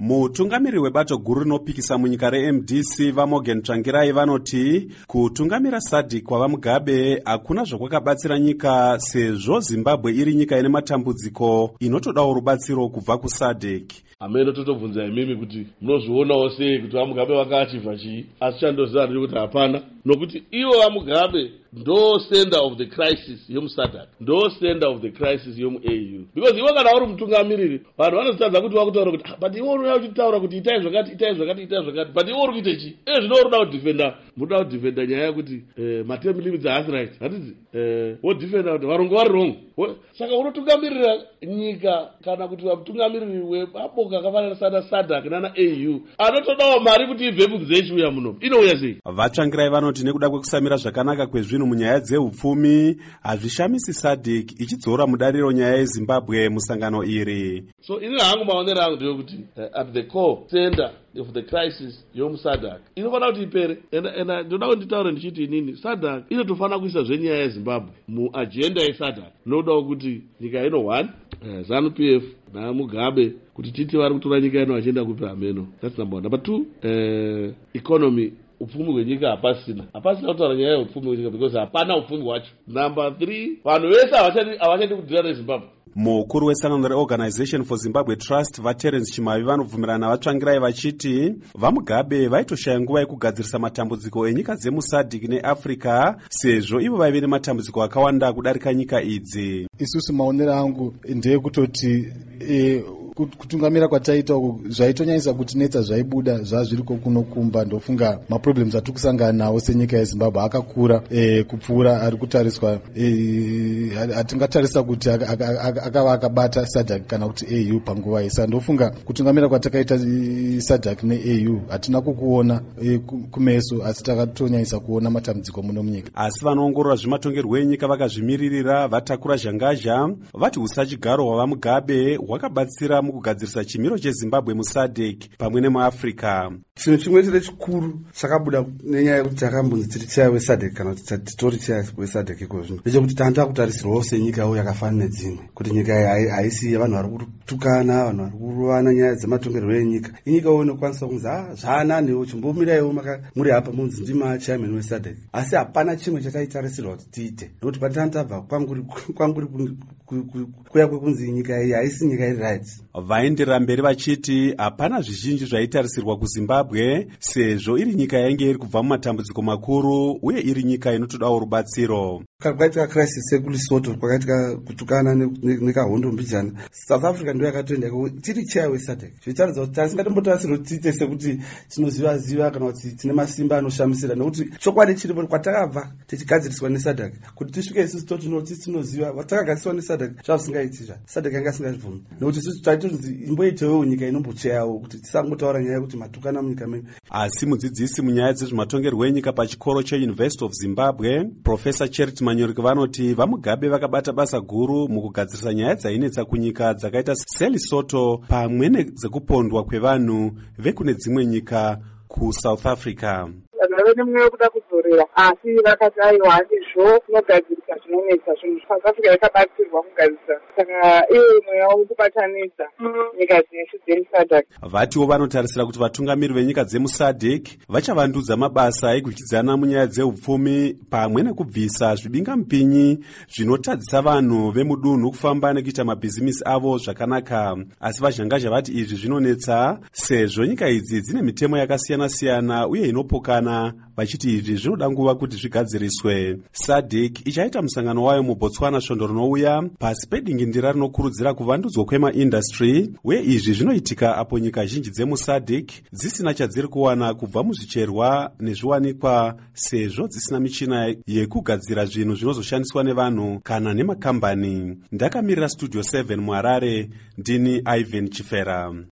Mutungamiri webato guru rinopikisa munyika reMDC vaMorgan Tsvangirai vanoti kutungamira SADC kwava Mugabe hakuna zvakwakabatsira nyika sezvo Zimbabwe iri nyika ine matambudziko inotodawo rubatsiro kubva kuSADC. Amene totobvunza imimi kuti munozvionawo sei kuti vaMugabe vakachivha chii, asi chandoziva ndiri kuti hapana, nokuti ivo vaMugabe ndo center of the crisis yomuSADC, ndo center of the crisis yomuAU. Because iwe kana uri mutungamiriri vanhu vanozotadza kuti vakutaura kuti but iwe uri uchitaura kuti itai zvakati itai zvakati itai zvakati, but iwe uri kuite chii? Zvino uri kuda kudefenda, munoda kudefenda nyaya yekuti materm limits haasi right, hatidzi wodefenda kuti varungu vari wrong. Saka unotungamirira nyika kana kuti mutungamiriri wemaboka akafanana sana SADC nana AU anotodawo mari kuti ibve kunze ichiuya muno, inouya sei? Vatsvangirai vanoti nekuda kwekusamira zvakanaka kwezvinhu munyaya dzeupfumi hazvishamisi SADC ichidzora mudariro nyaya yeZimbabwe musangano iri. So ini hangu maonero angu ndeyekuti at the core center of the crisis yomuSADC inofanira kuti ipere, enda ndoda kuti nditaure ndichiti inini SADC inotofanira kuisa zvenyaya yeZimbabwe muagenda yeSADC. Nodawo kuti nyika ino 1 ZANU-PF naMugabe kuti titi vari kutora nyika ino vachienda kupi hameno. That's number 1. Number 2, economy, upfumi hwenyika hapasina kutaura nyaya yeupfumi hwenyika because hapana upfumi hwacho. Number 3, vanhu vese havachadi kudhira neZimbabwe. Mukuru wesangano reOrganization for Zimbabwe Trust vaTerence Chimavi vanobvumirana navatsvangirai vachiti vaMugabe vaitoshaya nguva yekugadzirisa matambudziko enyika dzemuSADC neAfrica sezvo ivo vaive nematambudziko akawanda kudarika nyika idzi. Isusu maonero angu ndeyekutoti kutungamira kwataita zvaitonyanyisa kutinetsa zvaibuda zvazviriko kunokumba. Ndofunga maproblems atiri kusangana nawo senyika yeZimbabwe akakura kupfuura ari kutariswa, hatingatarisa kuti akava akabata SADC kana kuti AU panguva isa. Ndofunga kutungamira kwatakaita SADC neAU hatina kukuona kumeso, asi takatonyanyisa kuona matambudziko muno munyika. Asi vanoongorora zvematongerwo enyika vakazvimiririra vatakura zhangazha vati usachigaro hwavaMugabe hwakabatsira mukugadzirisa chimiro cheZimbabwe muSADC pamwe nemuAfrica. Chinhu chimwe chete chikuru chakabuda nenyaya yekuti takambonzi tiri chaya weSADC kana kuti titori chaya weSADC iko zvino ndechekuti tanda kutarisirwawo senyikawo yakafanana nedzimwe, kuti nyika haisi vanhu vari kutukana, vanhu vari kuruvana nyaya dzematongerwo enyika. Inyikawo inokwanisa kunzi zvaananewo chimbomiraiwo muri hapa munzi ndima chairman weSADC, asi hapana chimwe chataitarisirwa kuti tiite, nekuti patanga tabva kwanguri kuya kwekunzi nyika iyi haisi nyika iri right. Vaenderera mberi vachiti hapana zvizhinji zvaitarisirwa kuZimbabwe sezvo iri nyika yainge iri kubva mumatambudziko makuru uye iri nyika inotodawo rubatsiro. Kwakaitika crisis sekuLesotho, kwakaitika kutukana nekahondo mbijana, South Africa ndio yakatoenda tiri chair weSADC. Zvitaridza kuti tasingatombotarisirwa kuti tiite sekuti tinoziva kana kuti tine masimba anoshamisira, nekuti chokwadi chiripo kwatakabva tichigadziriswa neSADC kuti tisvike isusu totinoti tinoziva vatakagadziriswa neSADC zvazvisingaitizva SADC yanga isingazvibvumi, nekuti isusu taitonzi imboitewo nyika inombocheyawo kuti tisangotaura nyaya yekuti matukana munyika medu. Asi mudzidzisi munyaya dzezvematongerwo enyika pachikoro cheUniversity of Zimbabwe Professor Charity Manyoriki vanoti vaMugabe vakabata basa guru mukugadzirisa nyaya dzainetsa kunyika dzakaita seLesotho pamwe nedzekupondwa kwevanhu vekune dzimwe nyika kuSouth Africa. Vave nemweya wekuda kudzorera, asi vakati aiwa handizvo tinogadzirisa zvinonetsa zvinhu. South Africa yakabatsirwa kugadzirisa, saka iwe mweya wekubatanidza nyika dzeshe dzemuSADC. Vatiwo vanotarisira kuti vatungamiri venyika dzemuSADC vachavandudza mabasa ekudyidzana munyaya dzeupfumi pamwe nekubvisa zvibingamupinyi zvinotadzisa vanhu vemudunhu kufamba nekuita mabhizimisi avo zvakanaka. Asi vazhangazha vati izvi zvinonetsa sezvo nyika idzi dzine mitemo yakasiyana-siyana uye inopokana, vachiti izvi zvinoda nguva kuti zvigadziriswe. SADC ichaita musangano wayo muBotswana svondo rinouya pasi pedingindira rinokurudzira kuvandudzwa kwemaindastry, uye izvi zvinoitika apo nyika zhinji dzemuSADC dzisina chadziri kuwana kubva muzvicherwa nezviwanikwa sezvo dzisina michina yekugadzira zvinhu zvinozoshandiswa nevanhu kana nemakambani. Ndakamirira Studio 7 muHarare, ndini Ivan Chifera.